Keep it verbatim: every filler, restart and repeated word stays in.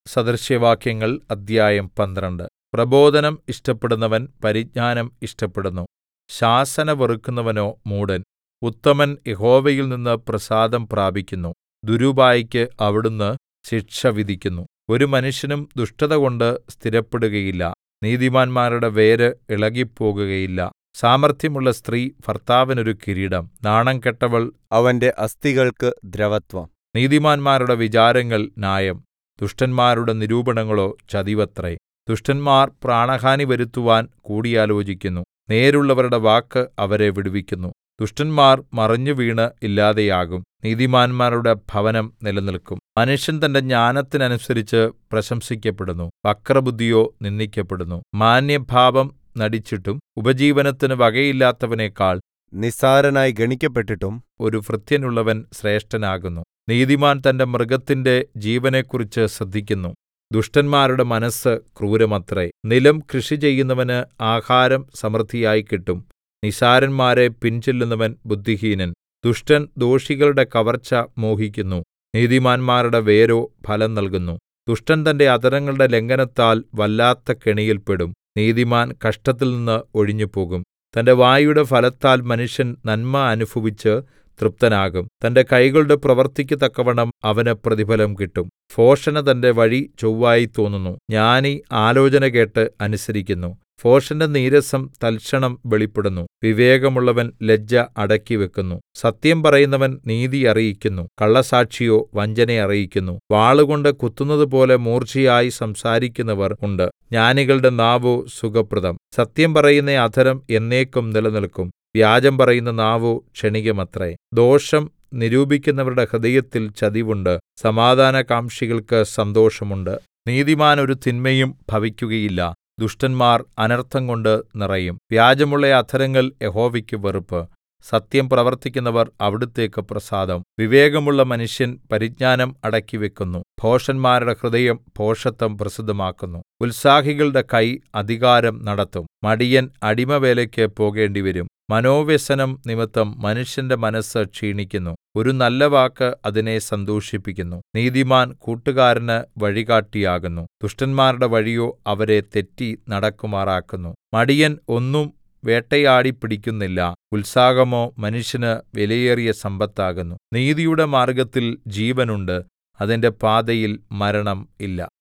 സദൃശവാക്യങ്ങൾ അദ്ധ്യായം പന്ത്രണ്ട് പ്രബോധനം ഇഷ്ടപ്പെടുന്നവൻ പരിജ്ഞാനം ഇഷ്ടപ്പെടുന്നു, ശാസന വെറുക്കുന്നവനോ മൂഢൻ. ഉത്തമൻ യഹോവയിൽനിന്ന് പ്രസാദം പ്രാപിക്കുന്നു, ദുരുപായിക്ക് അവിടുന്ന് ശിക്ഷ വിധിക്കുന്നു. ഒരു മനുഷ്യനും ദുഷ്ടതകൊണ്ട് സ്ഥിരപ്പെടുകയില്ല, നീതിമാന്മാരുടെ വേര് ഇളകിപ്പോകുകയില്ല. സാമർത്ഥ്യമുള്ള സ്ത്രീ ഭർത്താവിനൊരു കിരീടം, നാണംകെട്ടവൾ അവന്റെ അസ്ഥികൾക്ക് ദ്രവത്വം. നീതിമാന്മാരുടെ വിചാരങ്ങൾ ന്യായം, ദുഷ്ടന്മാരുടെ നിരൂപണങ്ങളോ ചതിവത്രേ. ദുഷ്ടന്മാർ പ്രാണഹാനി വരുത്തുവാൻ കൂടിയാലോചിക്കുന്നു, നേരുള്ളവരുടെ വാക്ക് അവരെ വിടുവിക്കുന്നു. ദുഷ്ടന്മാർ മറിഞ്ഞുവീണ് ഇല്ലാതെയാകും, നീതിമാന്മാരുടെ ഭവനം നിലനില്ക്കും. മനുഷ്യൻ തന്റെ ജ്ഞാനത്തിനനുസരിച്ച് പ്രശംസിക്കപ്പെടുന്നു, വക്രബുദ്ധിയോ നിന്ദിക്കപ്പെടുന്നു. മാന്യഭാവം നടിച്ചിട്ടും ഉപജീവനത്തിന് വകയില്ലാത്തവനെക്കാൾ നിസ്സാരനായി ഗണിക്കപ്പെട്ടിട്ടും ഒരു ഭൃത്യനുള്ളവൻ ശ്രേഷ്ഠനാകുന്നു. നീതിമാൻ തന്റെ മൃഗത്തിന്റെ ജീവനെക്കുറിച്ച് ശ്രദ്ധിക്കുന്നു, ദുഷ്ടന്മാരുടെ മനസ്സ് ക്രൂരമത്രേ. നിലം കൃഷി ചെയ്യുന്നവന് ആഹാരം സമൃദ്ധിയായി കിട്ടും, നിസ്സാരന്മാരെ പിൻചെല്ലുന്നവൻ ബുദ്ധിഹീനൻ. ദുഷ്ടൻ ദോഷികളുടെ കവർച്ച മോഹിക്കുന്നു, നീതിമാന്മാരുടെ വേരോ ഫലം നൽകുന്നു. ദുഷ്ടൻ തന്റെ അധരങ്ങളുടെ ലംഘനത്താൽ വല്ലാത്ത കെണിയിൽ പെടും, നീതിമാൻ കഷ്ടത്തിൽനിന്ന് ഒഴിഞ്ഞുപോകും. തന്റെ വായുടെ ഫലത്താൽ മനുഷ്യൻ നന്മ അനുഭവിച്ച് തൃപ്തനാകും, തന്റെ കൈകളുടെ പ്രവൃത്തിക്ക് തക്കവണ്ണം അവന് പ്രതിഫലം കിട്ടും. ഭോഷന് തന്റെ വഴി ചൊവ്വായി തോന്നുന്നു, ജ്ഞാനി ആലോചന കേട്ട് അനുസരിക്കുന്നു. ഭോഷന്റെ നീരസം തൽക്ഷണം വെളിപ്പെടുന്നു, വിവേകമുള്ളവൻ ലജ്ജ അടക്കിവെക്കുന്നു. സത്യം പറയുന്നവൻ നീതി അറിയിക്കുന്നു, കള്ളസാക്ഷിയോ വഞ്ചന അറിയിക്കുന്നു. വാളുകൊണ്ട് കുത്തുന്നതുപോലെ മൂർച്ചയായി സംസാരിക്കുന്നവർ ഉണ്ട്, ജ്ഞാനികളുടെ നാവോ സുഖപ്രദം. സത്യം പറയുന്ന അധരം എന്നേക്കും നിലനിൽക്കും, വ്യാജം പറയുന്ന നാവോ ക്ഷണികമത്രേ. ദോഷം നിരൂപിക്കുന്നവരുടെ ഹൃദയത്തിൽ ചതിവുണ്ട്, സമാധാനകാംക്ഷികൾക്ക് സന്തോഷമുണ്ട്. നീതിമാന് ഒരു തിന്മയും ഭവിക്കുകയില്ല, ദുഷ്ടന്മാർ അനർത്ഥംകൊണ്ട് നിറയും. വ്യാജമുള്ള അധരങ്ങൾ യഹോവയ്ക്ക് വെറുപ്പ്, സത്യം പ്രവർത്തിക്കുന്നവർ അവിടുത്തേക്ക് പ്രസാദം. വിവേകമുള്ള മനുഷ്യൻ പരിജ്ഞാനം അടക്കിവെക്കുന്നു, ഭോഷന്മാരുടെ ഹൃദയം ഭോഷത്തം പ്രസിദ്ധമാക്കുന്നു. ഉത്സാഹികളുടെ കൈ അധികാരം നടത്തും, മടിയൻ അടിമവേലയ്ക്ക് പോകേണ്ടിവരും. മനോവ്യസനം നിമിത്തം മനുഷ്യന്റെ മനസ്സ് ക്ഷീണിക്കുന്നു, ഒരു നല്ല വാക്ക് അതിനെ സന്തോഷിപ്പിക്കുന്നു. നീതിമാൻ കൂട്ടുകാരന് വഴികാട്ടിയാകുന്നു, ദുഷ്ടന്മാരുടെ വഴിയോ അവരെ തെറ്റി നടക്കുമാറാക്കുന്നു. മടിയൻ ഒന്നും വേട്ടയാടി പിടിക്കുന്നില്ല, ഉത്സാഹമോ മനുഷ്യന് വിലയേറിയ സമ്പത്താകുന്നു. നീതിയുടെ മാർഗ്ഗത്തിൽ ജീവനുണ്ട്, അതിന്റെ പാതയിൽ മരണം ഇല്ല.